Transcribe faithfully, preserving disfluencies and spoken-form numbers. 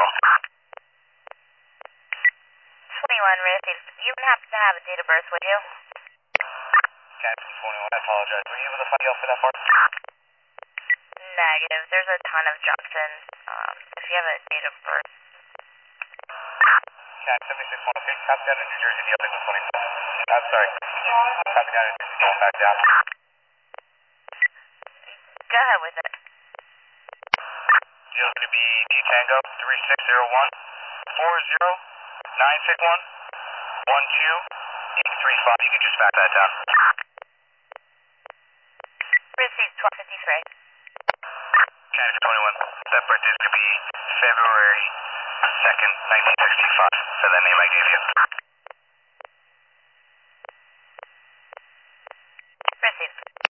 call. twenty-one, Racy. You would happen to have a date of birth, would you? Captain twenty-one, I apologize. Were you able to find out for that part? Negative. There's a ton of Johnsons. Um, if you have a date of birth. Cat seventy-six one oh six, copy down in New Jersey, the other twenty-five. I'm sorry. Copy down in New Jersey, going back down. Go ahead with it. Deal's going to be D Tango three six zero one four zero nine six one one two eight three five. You can just back that down. Received twelve fifty-three. Canada twenty-one. That birthday is going to be February second, nineteen sixty-five. So that name I gave you.